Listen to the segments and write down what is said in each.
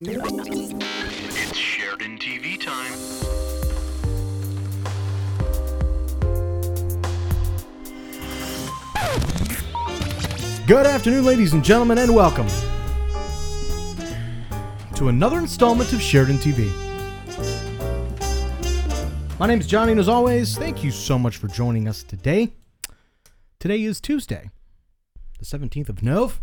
It's Sheridan TV time. Good afternoon, ladies and gentlemen, and welcome to another installment of Sheridan TV. My name is Johnny, and as always, thank you so much for joining us today. Today is Tuesday, the 17th of Nov.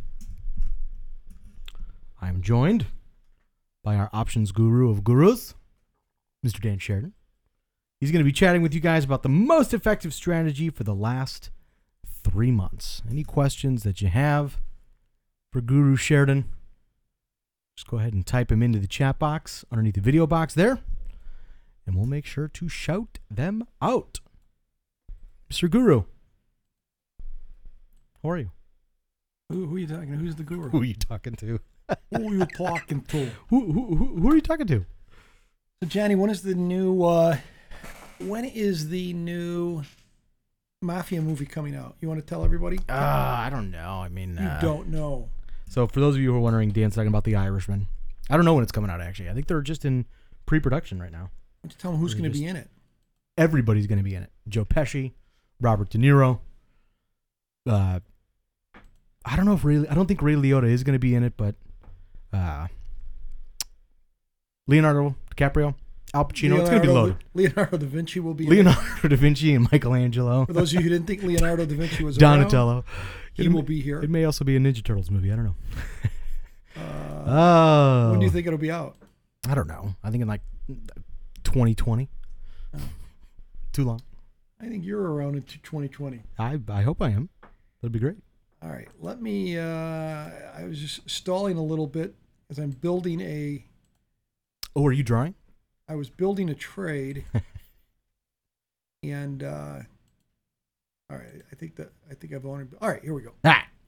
I am joined by our options guru of gurus, Mr. Dan Sheridan. He's going to be chatting with you guys about the most effective strategy for the last 3 months. Any questions that you have for Guru Sheridan, just go ahead and type them into the chat box underneath the video box there, and we'll make sure to shout them out. Mr. Guru, how are you? Who are you talking to? Who's the guru? Who are you talking to? Who are you talking to? Who are you talking to? So, Johnny, when is the new Mafia movie coming out? You want to tell everybody? I don't know. I mean, You don't know. So for those of you who are wondering, Dan's talking about The Irishman. I don't know when it's coming out, actually. I think they're just in pre-production right now. Why don't you tell them who's going to be in it? Everybody's going to be in it. Joe Pesci, Robert De Niro. I don't think Ray Liotta is going to be in it, but Leonardo DiCaprio, Al Pacino. It's going to be loaded. Leonardo da Vinci will be Leonardo da Vinci and Michelangelo. For those of you who didn't think Leonardo da Vinci was Donatello. around, he will be here. It may also be a Ninja Turtles movie. I don't know. When do you think it'll be out? I don't know. I think in like 2020. Oh. Too long. I think you're around in 2020. I hope I am. That'd be great. All right. Let me, I was just stalling a little bit as I'm building Oh, are you drawing? I was building a trade. And, all right. I think I've only, all right, here we go.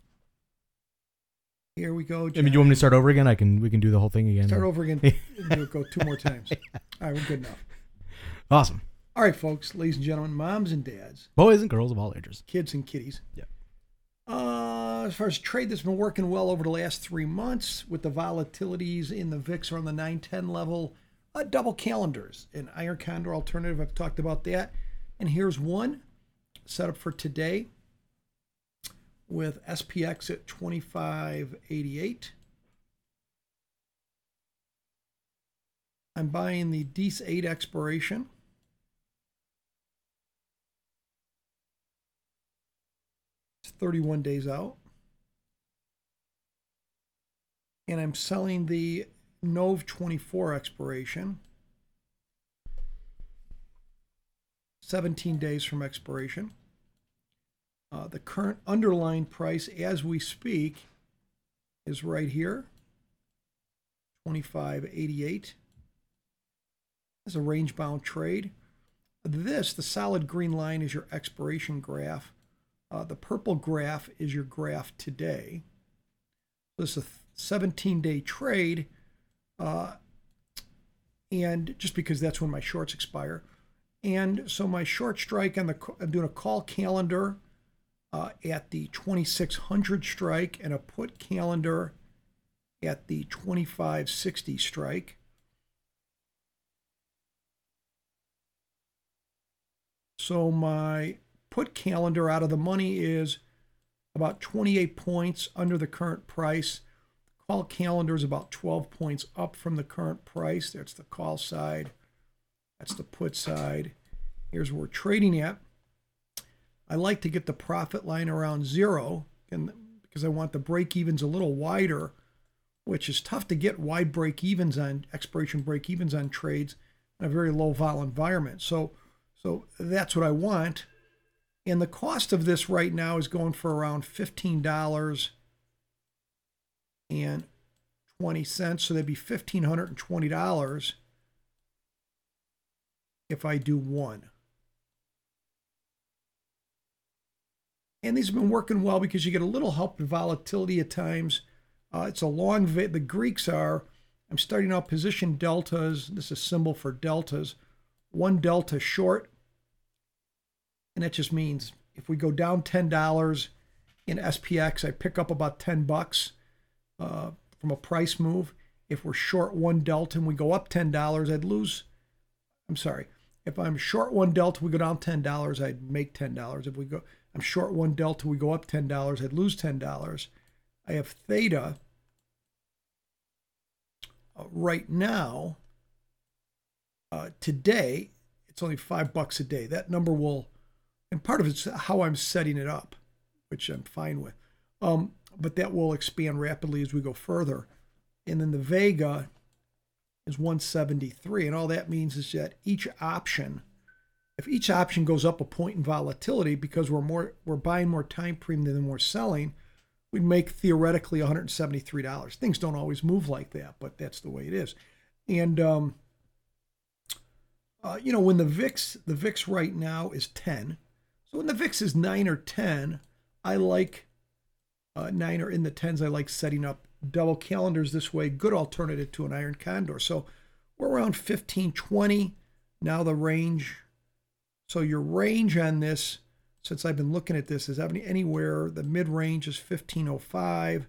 Here we go. I mean, you want me to start over again? We can do the whole thing again. Start over again. We'll go 2 more times. All right, we're good enough. Awesome. All right, folks, ladies and gentlemen, moms and dads, Boys and girls of all ages. kids and kitties. Yeah. As far as trade that's been working well over the last 3 months with the volatilities in the VIX around the 910 level, double calendars, an Iron Condor alternative. I've talked about that. And here's one set up for today with SPX at 25.88. I'm buying the DEIS 8 expiration. It's 31 days out. And I'm selling the NOV 24 expiration. 17 days from expiration. The current underlying price as we speak is right here, 25.88. It's a range-bound trade. The solid green line is your expiration graph. The purple graph is your graph today. This is a 17-day trade, and just because that's when my shorts expire. And so my short strike I'm doing a call calendar at the 2600 strike and a put calendar at the 2560 strike. So my put calendar out of the money is about 28 points under the current price. Call calendar is about 12 points up from the current price. That's the call side. That's the put side. Here's where we're trading at. I like to get the profit line around 0 because I want the break-evens a little wider, which is tough to get wide break-evens on expiration break-evens on trades in a very low vol environment. So that's what I want. And the cost of this right now is going for around $15.20. So that'd be $1,520 if I do one. And these have been working well because you get a little help with volatility at times. It's a long, the Greeks are, I'm starting out position deltas. This is a symbol for deltas. One delta short. And that just means if we go down $10 in SPX, I pick up about $10 from a price move. if we're short one delta and we go up $10, I'd lose. I'm sorry. If I'm short one delta, we go down $10, I'd make $10. If I'm short one delta, we go up $10, I'd lose $10. I have theta right now. Today, it's only $5 a day. That number will, and part of it's how I'm setting it up, which I'm fine with. But that will expand rapidly as we go further. And then the Vega is 173. And all that means is that if each option goes up a point in volatility because we're buying more time premium than we're selling, we'd make theoretically $173. Things don't always move like that, but that's the way it is. And, when the VIX right now is 10. So when the VIX is 9 or 10, I like 9 or in the 10s, I like setting up double calendars this way. Good alternative to an iron condor. So we're around 1520. Now the range. So your range on this, since I've been looking at this, is anywhere. The mid range is 1505,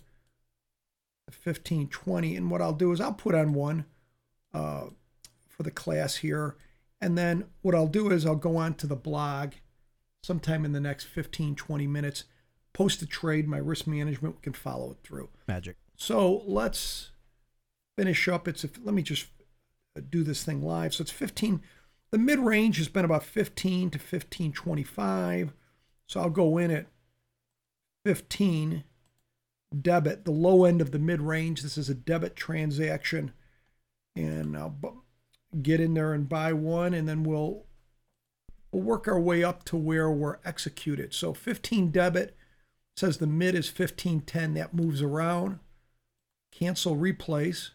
1520. And what I'll do is I'll put on one for the class here. And then what I'll do is I'll go on to the blog sometime in the next 15, 20 minutes, post a trade, my risk management, we can follow it through. Magic. So let's finish up. Let me just do this thing live. So it's 15. The mid-range has been about 15 to 15.25. So I'll go in at 15 debit, the low end of the mid-range. This is a debit transaction. And I'll get in there and buy one, and then we'll work our way up to where we're executed. So 15 debit says the mid is 15.10. That moves around. Cancel, replace.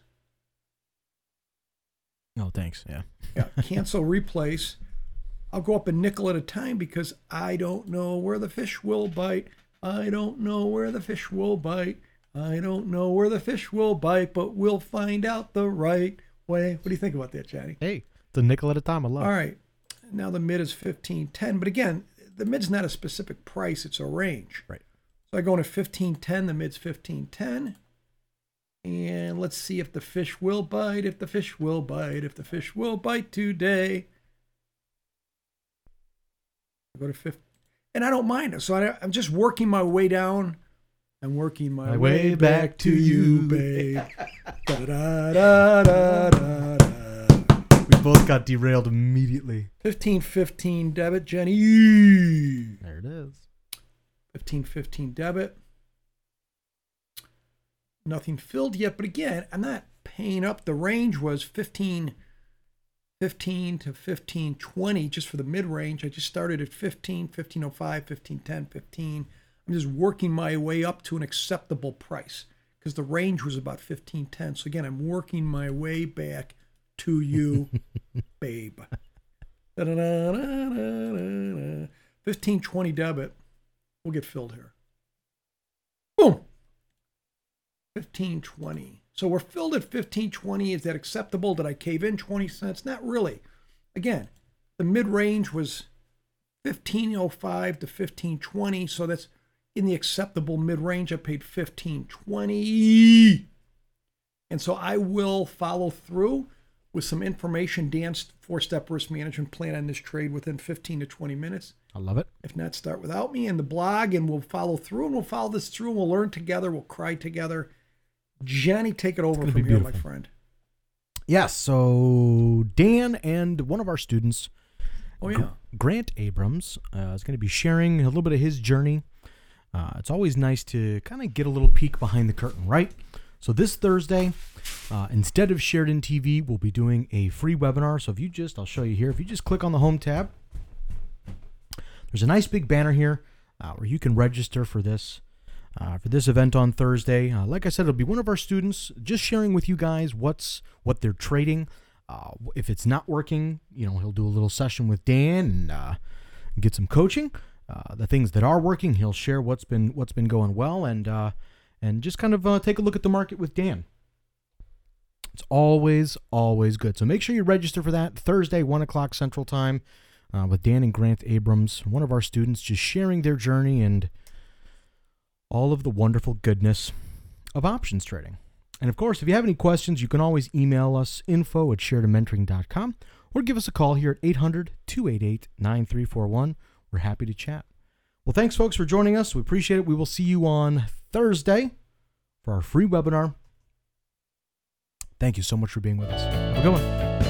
Oh, thanks. Yeah. Yeah. Cancel, replace. I'll go up a nickel at a time because I don't know where the fish will bite. I don't know where the fish will bite. I don't know where the fish will bite, but we'll find out the right way. What do you think about that, Johnny? Hey, the nickel at a time. I love it. All right. Now the mid is 15.10. But again, the mid's not a specific price. It's a range. Right. So I go into 15.10. The mid's 15.10. And let's see if the fish will bite, if the fish will bite, if the fish will bite today. I go to 15. And I don't mind it. So I'm just working my way down. I'm working my way back to you, babe. Da-da-da-da-da-da. We both got derailed immediately. 15.15 debit, Jenny. There it is. 15.15 debit. Nothing filled yet, but again, I'm not paying up. The range was 15.15 to 15.20 just for the mid-range. I just started at 15, 15.05, 15.10, 15. I'm just working my way up to an acceptable price because the range was about 15.10. So again, I'm working my way back to you, babe. 15.20 debit. We'll get filled here. Boom. 15.20. So we're filled at 15.20. Is that acceptable? Did I cave in 20 cents? Not really. Again, the mid-range was 15.05 to 15.20. So that's in the acceptable mid-range. I paid 15.20. And so I will follow through with some information. Dan's 4-step risk management plan on this trade within 15 to 20 minutes. I love it. If not, start without me and the blog, and we'll follow through, and we'll follow this through, and we'll learn together. We'll cry together. Johnny, take it over from here, my friend. Yes, so Dan and one of our students, Grant Abrams, is going to be sharing a little bit of his journey. It's always nice to kind of get a little peek behind the curtain, right? So this Thursday, instead of Sheridan TV, we'll be doing a free webinar. So I'll show you here. If you just click on the home tab, there's a nice big banner here where you can register for this event on Thursday. Like I said, it'll be one of our students just sharing with you guys what they're trading. If it's not working, he'll do a little session with Dan and get some coaching. The things that are working, he'll share what's been going well, and just kind of take a look at the market with Dan. It's always good. So make sure you register for that Thursday, 1:00 Central Time, with Dan and Grant Abrams, one of our students, just sharing their journey and all of the wonderful goodness of options trading. And of course, if you have any questions, you can always email us info@sheridanmentoring.com or give us a call here at 800-288-9341. We're happy to chat. Well, thanks, folks, for joining us. We appreciate it. We will see you on Thursday for our free webinar. Thank you so much for being with us. Have a good one.